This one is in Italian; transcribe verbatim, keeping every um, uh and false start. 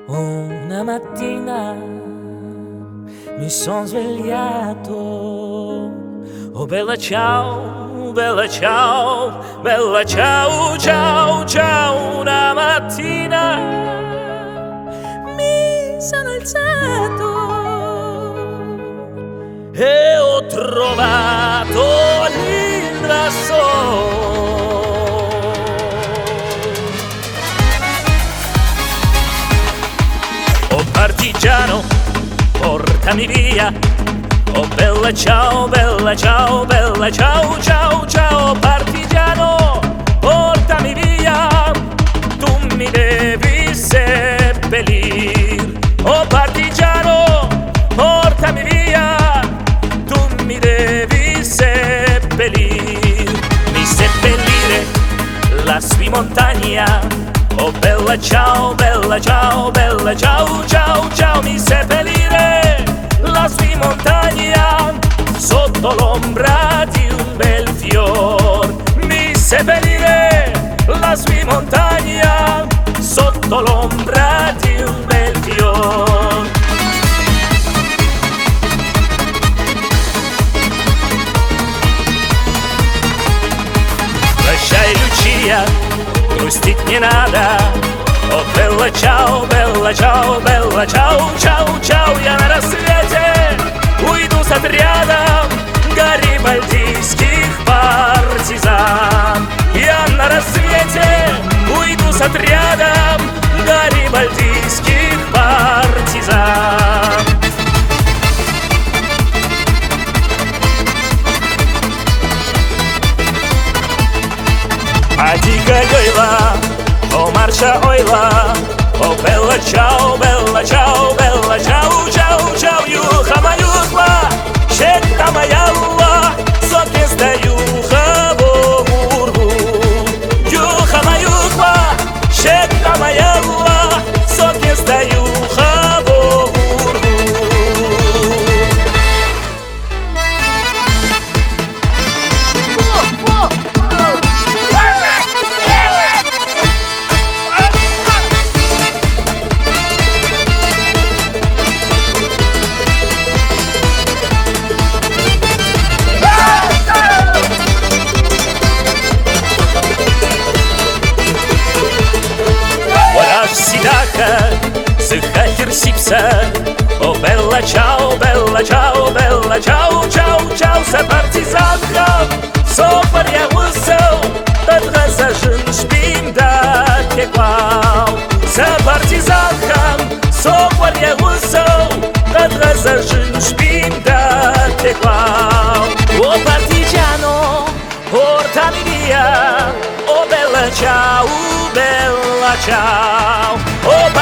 Una mattina mi son svegliato. Oh bella ciao, bella ciao, bella ciao, ciao, ciao. Una mattina mi sono alzato e ho trovato l'ingrasso. Oh partigiano, portami via. Oh bella ciao, bella ciao, bella ciao, ciao, ciao. Partigiano, portami via, tu mi devi seppellir. Oh partigiano, portami via, tu mi devi seppellir. Mi seppellire lassù in montagna. Oh bella ciao, bella ciao, bella ciao, ciao, ciao. Mi seppellire lassù in montagna, sotto l'ombra di un bel fior. Mi seppellire lassù in montagna, sotto l'ombra di un bel fior. Прощай, Lucia, грустить не надо. О, бella ciao, bella ciao, bella ciao, ciao, ciao. Я на рассвете уйду с отрядом гарибальдийских партизан. Я на рассвете уйду с отрядом гарибальдийских партизан. А дико гойла, о марша ойла. Oh bella ciao, bella ciao, bella ciao, ciao, ciao. Юха маюхла, щета маялла, соки стаюха богургу. Юха маюхла, щета маялла, соки стаюха богургу. Сыхахер сипса. О бella ciao, bella ciao, bella ciao, ciao, ciao. Să partizanka, sopar я высел, подразажен шпим да теквал. Să partizanka, sopar я высел, подразажен шпим да teclau. O partigiano, portami via. Oh bella ciao, bella ciao. Oh